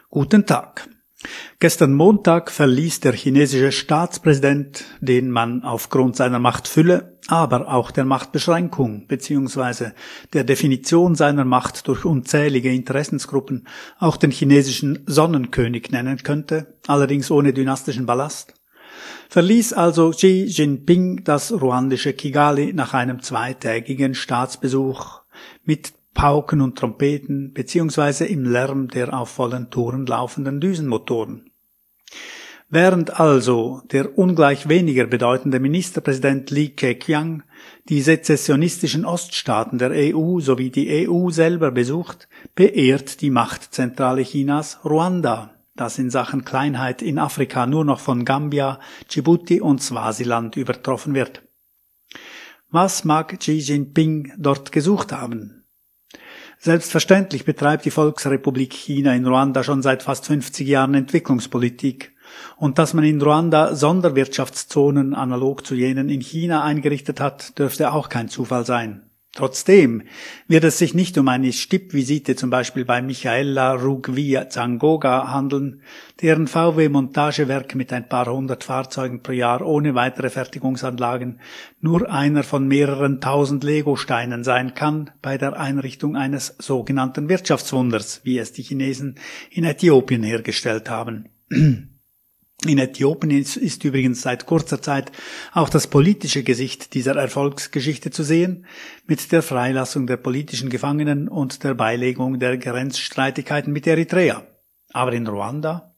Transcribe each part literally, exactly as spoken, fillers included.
Guten Tag. Gestern Montag verließ der chinesische Staatspräsident, den man aufgrund seiner Machtfülle, aber auch der Machtbeschränkung bzw. der Definition seiner Macht durch unzählige Interessensgruppen auch den chinesischen Sonnenkönig nennen könnte, allerdings ohne dynastischen Ballast, verließ also Xi Jinping das ruandische Kigali nach einem zweitägigen Staatsbesuch mit Pauken und Trompeten beziehungsweise im Lärm der auf vollen Touren laufenden Düsenmotoren. Während also der ungleich weniger bedeutende Ministerpräsident Li Keqiang die sezessionistischen Oststaaten der E U sowie die E U selber besucht, beehrt die Machtzentrale Chinas Ruanda, das in Sachen Kleinheit in Afrika nur noch von Gambia, Djibouti und Swasiland übertroffen wird. Was mag Xi Jinping dort gesucht haben? Selbstverständlich betreibt die Volksrepublik China in Ruanda schon seit fast fünfzig Jahren Entwicklungspolitik. Und dass man in Ruanda Sonderwirtschaftszonen analog zu jenen in China eingerichtet hat, dürfte auch kein Zufall sein. Trotzdem wird es sich nicht um eine Stippvisite zum Beispiel bei Michaela Rugvia-Zangoga handeln, deren V W-Montagewerk mit ein paar hundert Fahrzeugen pro Jahr ohne weitere Fertigungsanlagen nur einer von mehreren tausend Legosteinen sein kann bei der Einrichtung eines sogenannten Wirtschaftswunders, wie es die Chinesen in Äthiopien hergestellt haben. In Äthiopien ist, ist übrigens seit kurzer Zeit auch das politische Gesicht dieser Erfolgsgeschichte zu sehen, mit der Freilassung der politischen Gefangenen und der Beilegung der Grenzstreitigkeiten mit Eritrea. Aber in Ruanda?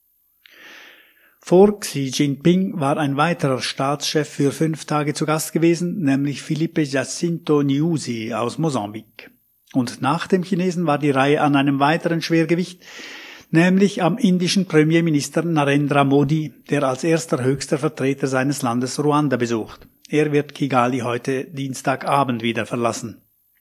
Vor Xi Jinping war ein weiterer Staatschef für fünf Tage zu Gast gewesen, nämlich Filipe Jacinto Nyusi aus Mosambik. Und nach dem Chinesen war die Reihe an einem weiteren Schwergewicht, nämlich am indischen Premierminister Narendra Modi, der als erster höchster Vertreter seines Landes Ruanda besucht. Er wird Kigali heute Dienstagabend wieder verlassen.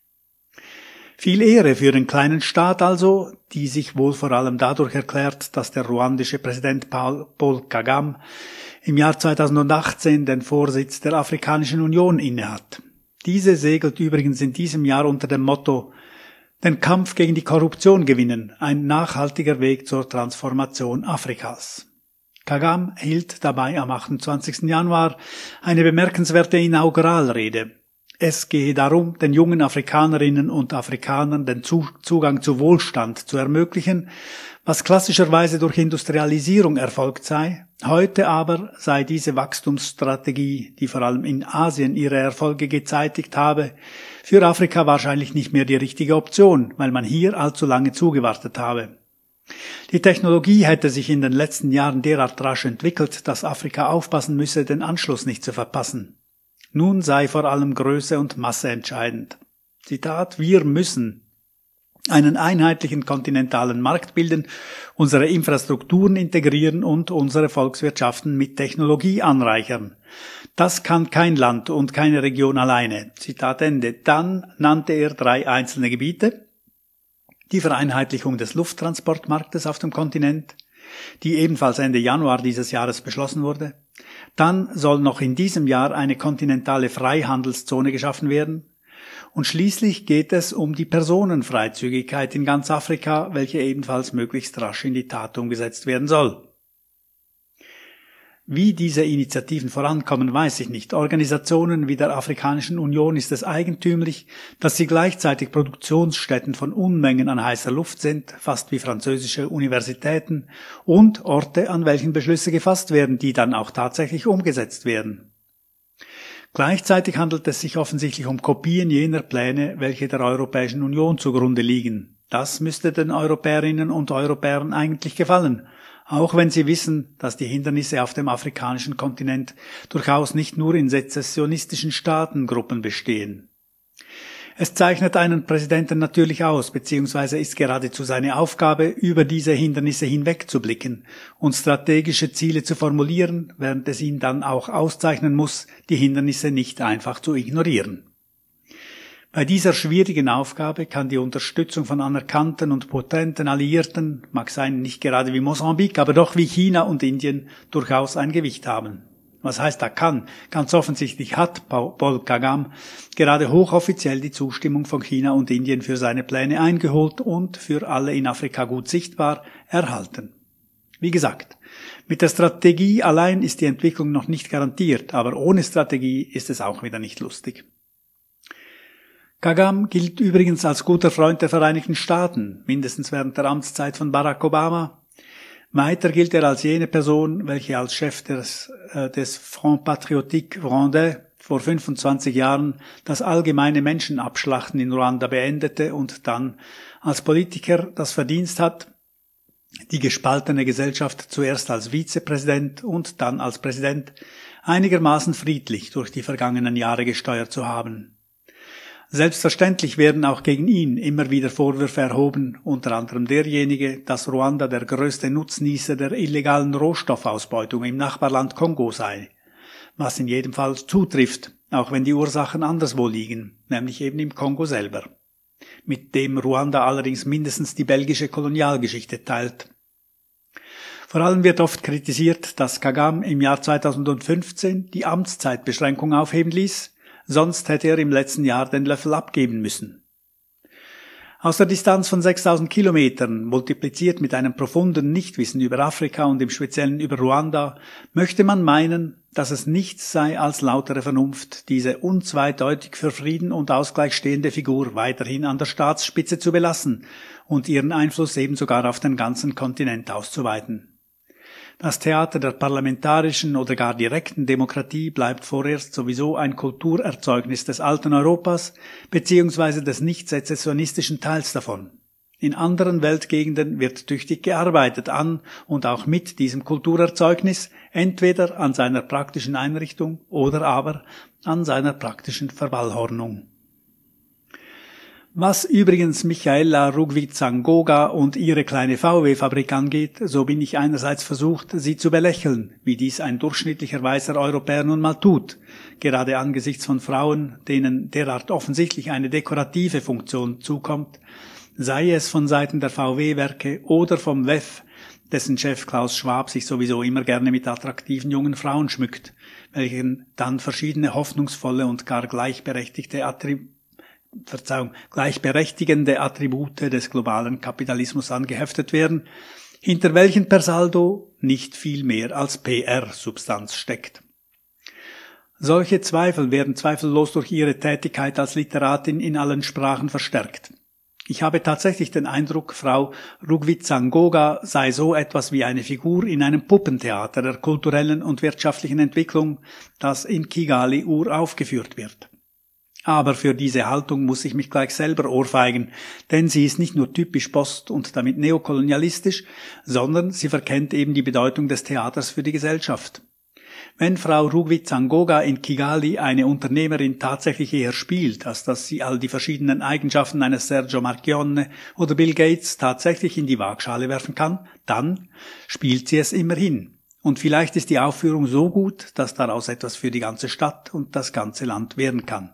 Viel Ehre für den kleinen Staat also, die sich wohl vor allem dadurch erklärt, dass der ruandische Präsident Paul, Paul Kagame im Jahr zweitausendachtzehn den Vorsitz der Afrikanischen Union innehat. Diese segelt übrigens in diesem Jahr unter dem Motto Den Kampf gegen die Korruption gewinnen, ein nachhaltiger Weg zur Transformation Afrikas. Kagame hielt dabei am achtundzwanzigsten Januar eine bemerkenswerte Inauguralrede. Es gehe darum, den jungen Afrikanerinnen und Afrikanern den Zugang zu Wohlstand zu ermöglichen, was klassischerweise durch Industrialisierung erfolgt sei. Heute aber sei diese Wachstumsstrategie, die vor allem in Asien ihre Erfolge gezeitigt habe, für Afrika wahrscheinlich nicht mehr die richtige Option, weil man hier allzu lange zugewartet habe. Die Technologie hätte sich in den letzten Jahren derart rasch entwickelt, dass Afrika aufpassen müsse, den Anschluss nicht zu verpassen. Nun sei vor allem Größe und Masse entscheidend. Zitat: Wir müssen einen einheitlichen kontinentalen Markt bilden, unsere Infrastrukturen integrieren und unsere Volkswirtschaften mit Technologie anreichern. Das kann kein Land und keine Region alleine. Zitat Ende. Dann nannte er drei einzelne Gebiete: die Vereinheitlichung des Lufttransportmarktes auf dem Kontinent, die ebenfalls Ende Januar dieses Jahres beschlossen wurde. Dann soll noch in diesem Jahr eine kontinentale Freihandelszone geschaffen werden. Und schließlich geht es um die Personenfreizügigkeit in ganz Afrika, welche ebenfalls möglichst rasch in die Tat umgesetzt werden soll. Wie diese Initiativen vorankommen, weiß ich nicht. Organisationen wie der Afrikanischen Union ist es eigentümlich, dass sie gleichzeitig Produktionsstätten von Unmengen an heißer Luft sind, fast wie französische Universitäten, und Orte, an welchen Beschlüsse gefasst werden, die dann auch tatsächlich umgesetzt werden. Gleichzeitig handelt es sich offensichtlich um Kopien jener Pläne, welche der Europäischen Union zugrunde liegen. Das müsste den Europäerinnen und Europäern eigentlich gefallen, auch wenn sie wissen, dass die Hindernisse auf dem afrikanischen Kontinent durchaus nicht nur in sezessionistischen Staatengruppen bestehen. Es zeichnet einen Präsidenten natürlich aus, beziehungsweise ist geradezu seine Aufgabe, über diese Hindernisse hinwegzublicken und strategische Ziele zu formulieren, während es ihn dann auch auszeichnen muss, die Hindernisse nicht einfach zu ignorieren. Bei dieser schwierigen Aufgabe kann die Unterstützung von anerkannten und potenten Alliierten, mag sein nicht gerade wie Mosambik, aber doch wie China und Indien, durchaus ein Gewicht haben. Was heißt da kann? Ganz offensichtlich hat Paul Kagame gerade hochoffiziell die Zustimmung von China und Indien für seine Pläne eingeholt und für alle in Afrika gut sichtbar erhalten. Wie gesagt, mit der Strategie allein ist die Entwicklung noch nicht garantiert, aber ohne Strategie ist es auch wieder nicht lustig. Kagame gilt übrigens als guter Freund der Vereinigten Staaten, mindestens während der Amtszeit von Barack Obama. Weiter gilt er als jene Person, welche als Chef des, äh, des Front Patriotique Rwandais vor fünfundzwanzig Jahren das allgemeine Menschenabschlachten in Ruanda beendete und dann als Politiker das Verdienst hat, die gespaltene Gesellschaft zuerst als Vizepräsident und dann als Präsident einigermaßen friedlich durch die vergangenen Jahre gesteuert zu haben. Selbstverständlich werden auch gegen ihn immer wieder Vorwürfe erhoben, unter anderem derjenige, dass Ruanda der größte Nutznießer der illegalen Rohstoffausbeutung im Nachbarland Kongo sei, was in jedem Fall zutrifft, auch wenn die Ursachen anderswo liegen, nämlich eben im Kongo selber, mit dem Ruanda allerdings mindestens die belgische Kolonialgeschichte teilt. Vor allem wird oft kritisiert, dass Kagame im Jahr zweitausendfünfzehn die Amtszeitbeschränkung aufheben ließ, sonst hätte er im letzten Jahr den Löffel abgeben müssen. Aus der Distanz von sechstausend Kilometern, multipliziert mit einem profunden Nichtwissen über Afrika und im Speziellen über Ruanda, möchte man meinen, dass es nichts sei als lautere Vernunft, diese unzweideutig für Frieden und Ausgleich stehende Figur weiterhin an der Staatsspitze zu belassen und ihren Einfluss eben sogar auf den ganzen Kontinent auszuweiten. Das Theater der parlamentarischen oder gar direkten Demokratie bleibt vorerst sowieso ein Kulturerzeugnis des alten Europas beziehungsweise des nicht-sezessionistischen Teils davon. In anderen Weltgegenden wird tüchtig gearbeitet an und auch mit diesem Kulturerzeugnis, entweder an seiner praktischen Einrichtung oder aber an seiner praktischen Verwallhornung. Was übrigens Michaela Rugwizangoga und ihre kleine V W-Fabrik angeht, so bin ich einerseits versucht, sie zu belächeln, wie dies ein durchschnittlicher weißer Europäer nun mal tut, gerade angesichts von Frauen, denen derart offensichtlich eine dekorative Funktion zukommt, sei es von Seiten der V W-Werke oder vom W E F, dessen Chef Klaus Schwab sich sowieso immer gerne mit attraktiven jungen Frauen schmückt, welchen dann verschiedene hoffnungsvolle und gar gleichberechtigte Attribute Verzeihung, gleichberechtigende Attribute des globalen Kapitalismus angeheftet werden, hinter welchen per Saldo nicht viel mehr als P R-Substanz steckt. Solche Zweifel werden zweifellos durch ihre Tätigkeit als Literatin in allen Sprachen verstärkt. Ich habe tatsächlich den Eindruck, Frau Rugwizangoga sei so etwas wie eine Figur in einem Puppentheater der kulturellen und wirtschaftlichen Entwicklung, das in Kigali uraufgeführt wird. Aber für diese Haltung muss ich mich gleich selber ohrfeigen, denn sie ist nicht nur typisch post- und damit neokolonialistisch, sondern sie verkennt eben die Bedeutung des Theaters für die Gesellschaft. Wenn Frau Rugwizangoga in Kigali eine Unternehmerin tatsächlich eher spielt, als dass sie all die verschiedenen Eigenschaften eines Sergio Marchionne oder Bill Gates tatsächlich in die Waagschale werfen kann, dann spielt sie es immerhin. Und vielleicht ist die Aufführung so gut, dass daraus etwas für die ganze Stadt und das ganze Land werden kann.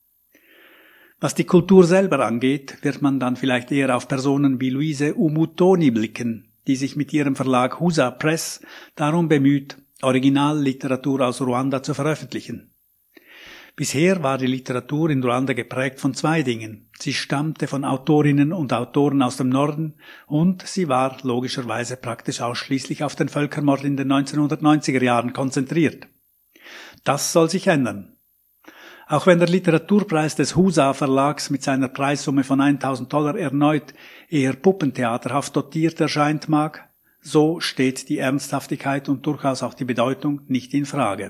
Was die Kultur selber angeht, wird man dann vielleicht eher auf Personen wie Luise Umutoni blicken, die sich mit ihrem Verlag Husa Press darum bemüht, Originalliteratur aus Ruanda zu veröffentlichen. Bisher war die Literatur in Ruanda geprägt von zwei Dingen. Sie stammte von Autorinnen und Autoren aus dem Norden und sie war logischerweise praktisch ausschließlich auf den Völkermord in den neunzehnhundertneunziger Jahren konzentriert. Das soll sich ändern. Auch wenn der Literaturpreis des Husa Verlags mit seiner Preissumme von eintausend Dollar erneut eher puppentheaterhaft dotiert erscheint mag, so steht die Ernsthaftigkeit und durchaus auch die Bedeutung nicht in Frage.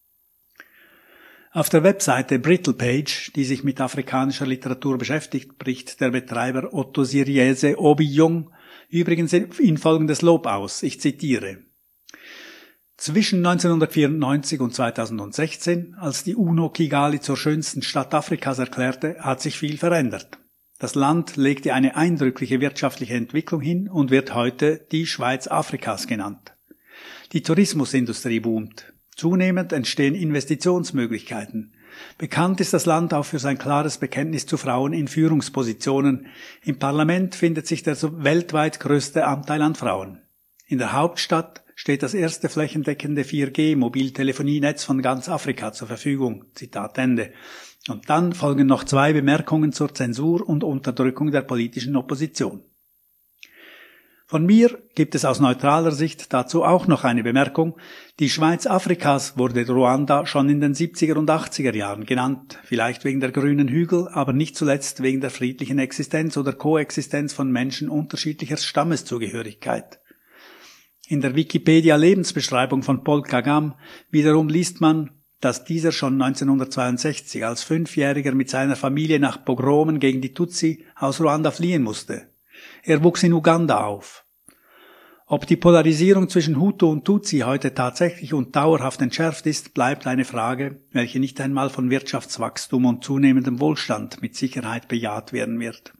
Auf der Webseite Brittle Page, die sich mit afrikanischer Literatur beschäftigt, bricht der Betreiber Otto Siriese Obiang übrigens in folgendes Lob aus, ich zitiere: Zwischen neunzehnhundertvierundneunzig und zweitausendsechzehn, als die UNO Kigali zur schönsten Stadt Afrikas erklärte, hat sich viel verändert. Das Land legte eine eindrückliche wirtschaftliche Entwicklung hin und wird heute die Schweiz Afrikas genannt. Die Tourismusindustrie boomt. Zunehmend entstehen Investitionsmöglichkeiten. Bekannt ist das Land auch für sein klares Bekenntnis zu Frauen in Führungspositionen. Im Parlament findet sich der weltweit größte Anteil an Frauen. In der Hauptstadt steht das erste flächendeckende vier G Mobiltelefonienetz von ganz Afrika zur Verfügung. Zitat Ende. Und dann folgen noch zwei Bemerkungen zur Zensur und Unterdrückung der politischen Opposition. Von mir gibt es aus neutraler Sicht dazu auch noch eine Bemerkung. Die Schweiz Afrikas wurde Ruanda schon in den siebziger und achtziger Jahren genannt, vielleicht wegen der grünen Hügel, aber nicht zuletzt wegen der friedlichen Existenz oder Koexistenz von Menschen unterschiedlicher Stammeszugehörigkeit. In der Wikipedia-Lebensbeschreibung von Paul Kagame wiederum liest man, dass dieser schon neunzehnhundertzweiundsechzig als Fünfjähriger mit seiner Familie nach Pogromen gegen die Tutsi aus Ruanda fliehen musste. Er wuchs in Uganda auf. Ob die Polarisierung zwischen Hutu und Tutsi heute tatsächlich und dauerhaft entschärft ist, bleibt eine Frage, welche nicht einmal von Wirtschaftswachstum und zunehmendem Wohlstand mit Sicherheit bejaht werden wird.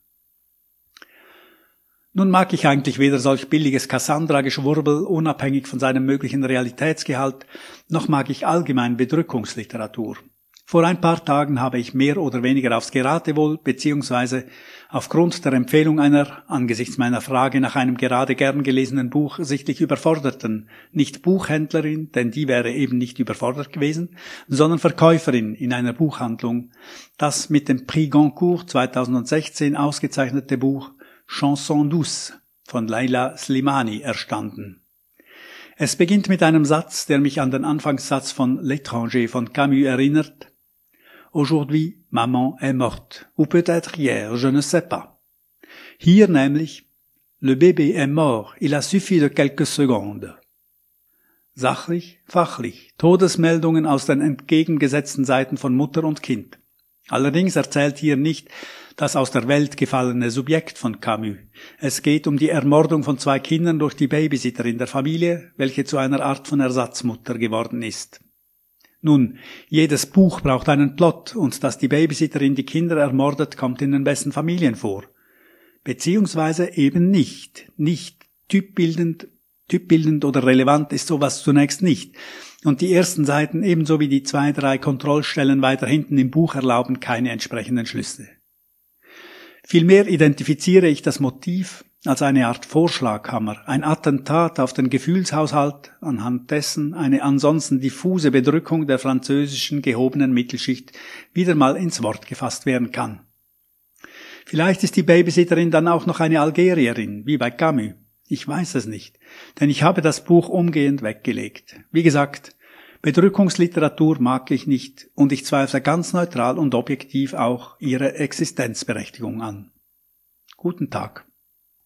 Nun mag ich eigentlich weder solch billiges Cassandra-Geschwurbel, unabhängig von seinem möglichen Realitätsgehalt, noch mag ich allgemein Bedrückungsliteratur. Vor ein paar Tagen habe ich mehr oder weniger aufs Geratewohl bzw. aufgrund der Empfehlung einer, angesichts meiner Frage nach einem gerade gern gelesenen Buch, sichtlich überforderten, nicht Buchhändlerin, denn die wäre eben nicht überfordert gewesen, sondern Verkäuferin in einer Buchhandlung, das mit dem Prix Goncourt zweitausendsechzehn ausgezeichnete Buch Chanson douce von Leila Slimani erstanden. Es beginnt mit einem Satz, der mich an den Anfangssatz von L'étranger von Camus erinnert. Aujourd'hui, maman est morte, ou peut-être hier, je ne sais pas. Hier nämlich, le bébé est mort, il a suffi de quelques secondes. Sachlich, fachlich, Todesmeldungen aus den entgegengesetzten Seiten von Mutter und Kind. Allerdings erzählt hier nicht das aus der Welt gefallene Subjekt von Camus. Es geht um die Ermordung von zwei Kindern durch die Babysitterin der Familie, welche zu einer Art von Ersatzmutter geworden ist. Nun, jedes Buch braucht einen Plot, und dass die Babysitterin die Kinder ermordet, kommt in den besten Familien vor. Beziehungsweise eben nicht. Nicht typbildend, typbildend oder relevant ist sowas zunächst nicht. Und die ersten Seiten ebenso wie die zwei, drei Kontrollstellen weiter hinten im Buch erlauben keine entsprechenden Schlüsse. Vielmehr identifiziere ich das Motiv als eine Art Vorschlaghammer, ein Attentat auf den Gefühlshaushalt, anhand dessen eine ansonsten diffuse Bedrückung der französischen gehobenen Mittelschicht wieder mal ins Wort gefasst werden kann. Vielleicht ist die Babysitterin dann auch noch eine Algerierin, wie bei Camus. Ich weiß es nicht, denn ich habe das Buch umgehend weggelegt. Wie gesagt, Bedrückungsliteratur mag ich nicht und ich zweifle ganz neutral und objektiv auch ihre Existenzberechtigung an. Guten Tag.